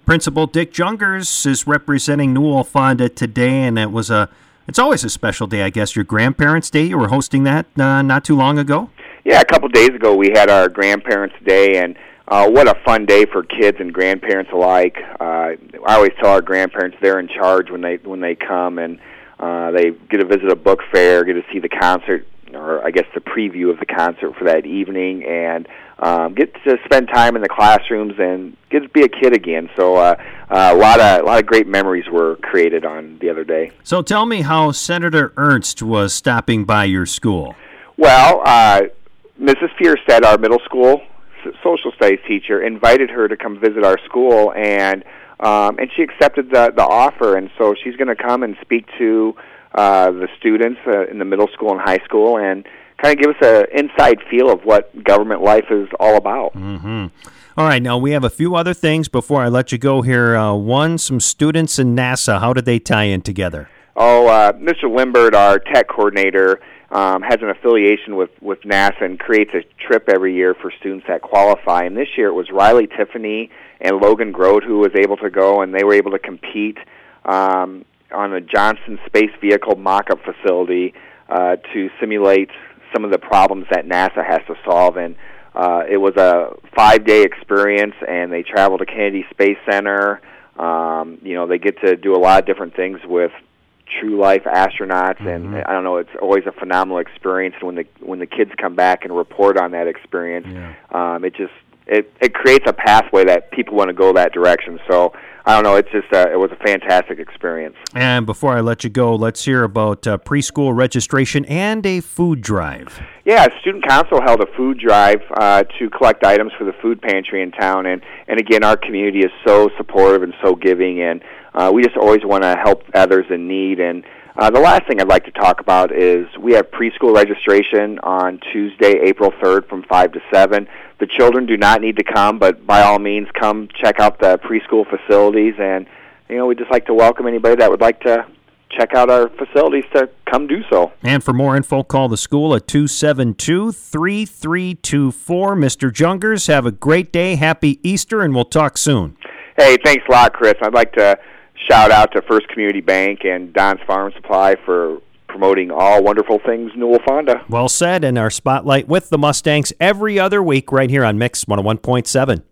Principal Dick Jungers is representing Newell Fonda today, and it's always a special day, I guess. Your Grandparents' Day, you were hosting that not too long ago? Yeah, a couple days ago we had our Grandparents' Day, and what a fun day for kids and grandparents alike. I always tell our grandparents they're in charge when they come, and they get to visit a book fair, get to see the concert, or I guess the preview of the concert for that evening, and get to spend time in the classrooms and get to be a kid again. So a lot of great memories were created on the other day. So tell me how Senator Ernst was stopping by your school. Well, Mrs. Fierstead, our middle school social studies teacher, invited her to come visit our school, and she accepted the offer, and so she's going to come and speak to the students in the middle school and high school and kind of give us an inside feel of what government life is all about. Mm-hmm. All right, now we have a few other things before I let you go here. One, some students in NASA. How did they tie in together? Mr. Limbert, our tech coordinator, has an affiliation with NASA and creates a trip every year for students that qualify. And this year it was Riley Tiffany and Logan Grote who was able to go, and they were able to compete on a Johnson Space Vehicle mock-up facility to simulate some of the problems that NASA has to solve. And it was a 5-day experience, and they traveled to Kennedy Space Center. They get to do a lot of different things with true life astronauts, and I don't know, it's always a phenomenal experience. And when the kids come back and report on that experience, it creates a pathway that people want to go that direction. So I don't know, it's just it was a fantastic experience. And before I let you go, let's hear about preschool registration and a food drive. Yeah, Student Council held a food drive to collect items for the food pantry in town, and again, our community is so supportive and so giving, and we just always want to help others in need. And the last thing I'd like to talk about is we have preschool registration on Tuesday, April 3rd from 5 to 7. The children do not need to come, but by all means, come check out the preschool facilities. And, we'd just like to welcome anybody that would like to check out our facilities to come do so. And for more info, call the school at 272-3324. Mr. Jungers, have a great day. Happy Easter, and we'll talk soon. Hey, thanks a lot, Chris. I'd like to shout out to First Community Bank and Don's Farm Supply for promoting all wonderful things Newell Fonda. Well said, and our spotlight with the Mustangs every other week right here on Mix 101.7.